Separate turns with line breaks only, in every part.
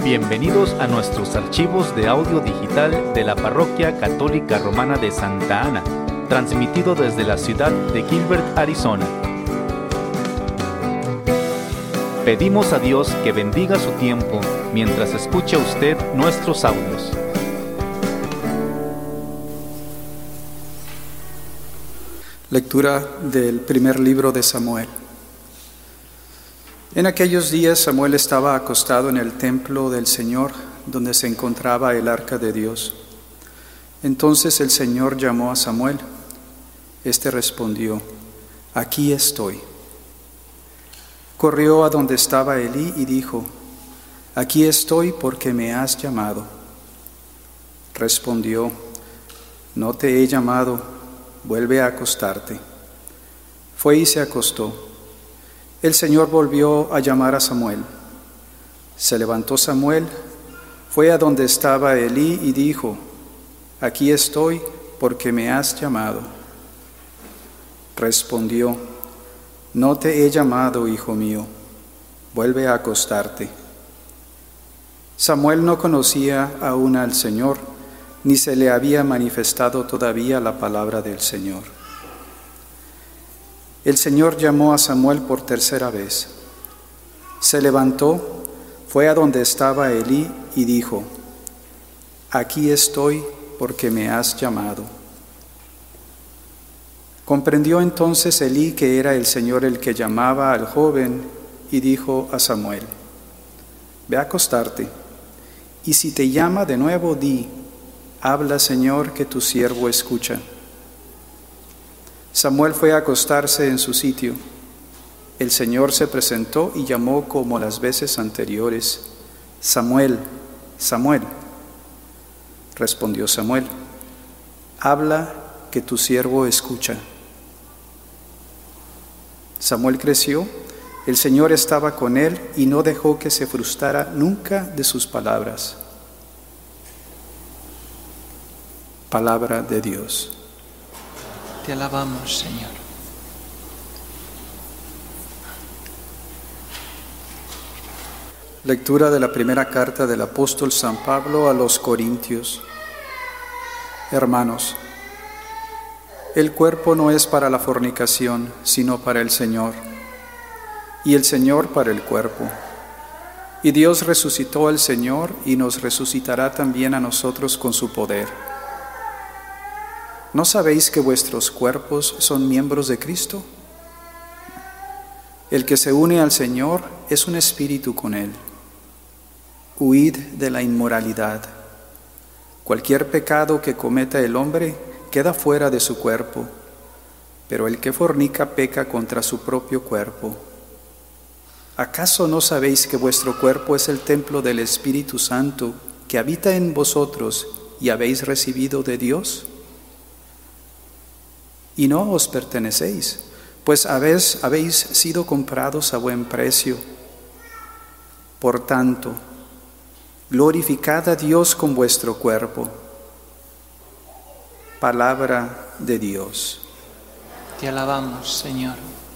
Bienvenidos a nuestros archivos de audio digital de la Parroquia Católica Romana de Santa Ana, transmitido desde la ciudad de Gilbert, Arizona. Pedimos a Dios que bendiga su tiempo mientras escucha usted nuestros audios.
Lectura del primer libro de Samuel. En aquellos días Samuel estaba acostado en el templo del Señor, donde se encontraba el arca de Dios. Entonces el Señor llamó a Samuel. Este respondió: «Aquí estoy». Corrió a donde estaba Elí y dijo: «Aquí estoy porque me has llamado». Respondió: «No te he llamado, vuelve a acostarte». Fue y se acostó. El Señor volvió a llamar a Samuel. Se levantó Samuel, fue a donde estaba Elí y dijo: «Aquí estoy porque me has llamado». Respondió: «No te he llamado, hijo mío, vuelve a acostarte». Samuel no conocía aún al Señor, ni se le había manifestado todavía la palabra del Señor. El Señor llamó a Samuel por tercera vez. Se levantó, fue a donde estaba Elí y dijo: «Aquí estoy porque me has llamado». Comprendió entonces Elí que era el Señor el que llamaba al joven y dijo a Samuel: «Ve a acostarte, y si te llama de nuevo, di: habla, Señor, que tu siervo escucha». Samuel fue a acostarse en su sitio. El Señor se presentó y llamó como las veces anteriores: «Samuel, Samuel». Respondió Samuel: «Habla, que tu siervo escucha». Samuel creció, el Señor estaba con él y no dejó que se frustrara nunca de sus palabras. Palabra de Dios.
Te alabamos, Señor.
Lectura de la primera carta del apóstol San Pablo a los Corintios. Hermanos, el cuerpo no es para la fornicación, sino para el Señor, y el Señor para el cuerpo. Y Dios resucitó al Señor y nos resucitará también a nosotros con su poder. ¿No sabéis que vuestros cuerpos son miembros de Cristo? El que se une al Señor es un espíritu con Él. Huid de la inmoralidad. Cualquier pecado que cometa el hombre queda fuera de su cuerpo, pero el que fornica peca contra su propio cuerpo. ¿Acaso no sabéis que vuestro cuerpo es el templo del Espíritu Santo que habita en vosotros y habéis recibido de Dios? Y no os pertenecéis, pues habéis sido comprados a buen precio. Por tanto, glorificad a Dios con vuestro cuerpo. Palabra de Dios.
Te alabamos, Señor.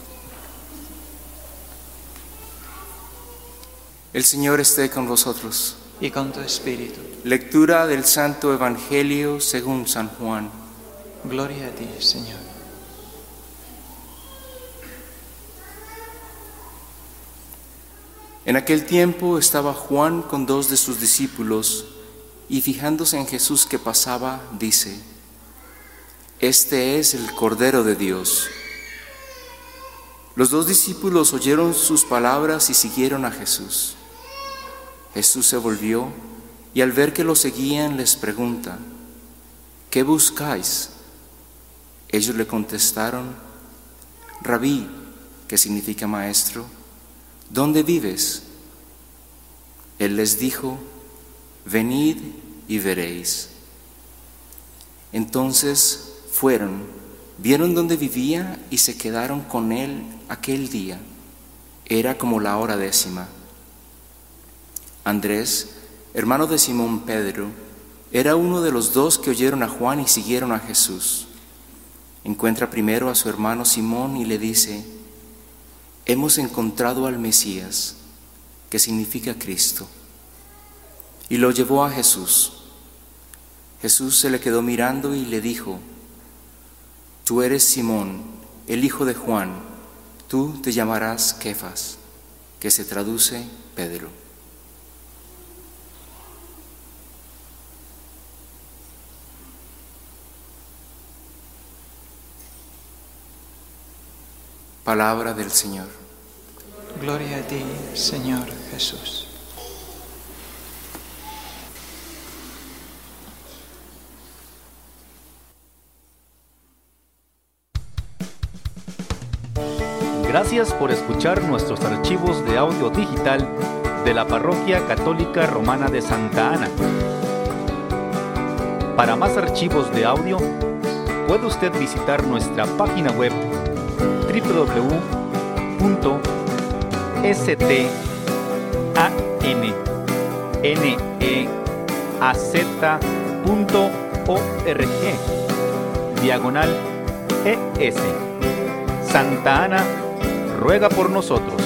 El Señor esté con vosotros.
Y con tu espíritu.
Lectura del Santo Evangelio según San Juan.
Gloria a ti, Señor.
En aquel tiempo estaba Juan con 2 de sus discípulos, y fijándose en Jesús que pasaba, dice: «Este es el Cordero de Dios». Los 2 discípulos oyeron sus palabras y siguieron a Jesús. Jesús se volvió y al ver que lo seguían les pregunta: «¿Qué buscáis?». Ellos le contestaron: «Rabí», que significa maestro, «¿dónde vives?». Él les dijo: «Venid y veréis». Entonces fueron, vieron dónde vivía y se quedaron con él aquel día. Era como la hora 10:00. Andrés, hermano de Simón Pedro, era uno de los 2 que oyeron a Juan y siguieron a Jesús. Encuentra primero a su hermano Simón y le dice: «Hemos encontrado al Mesías», que significa Cristo. y lo llevó a Jesús. Jesús se le quedó mirando y le dijo: Tú eres Simón, el hijo de Juan, tú te llamarás Kefas, que se traduce Pedro. Palabra del Señor.
Gloria a ti, Señor Jesús.
Gracias por escuchar nuestros archivos de audio digital de la Parroquia Católica Romana de Santa Ana. Para más archivos de audio, puede usted visitar nuestra página web www.stanneaz.org/ES. Santa Ana ruega por nosotros.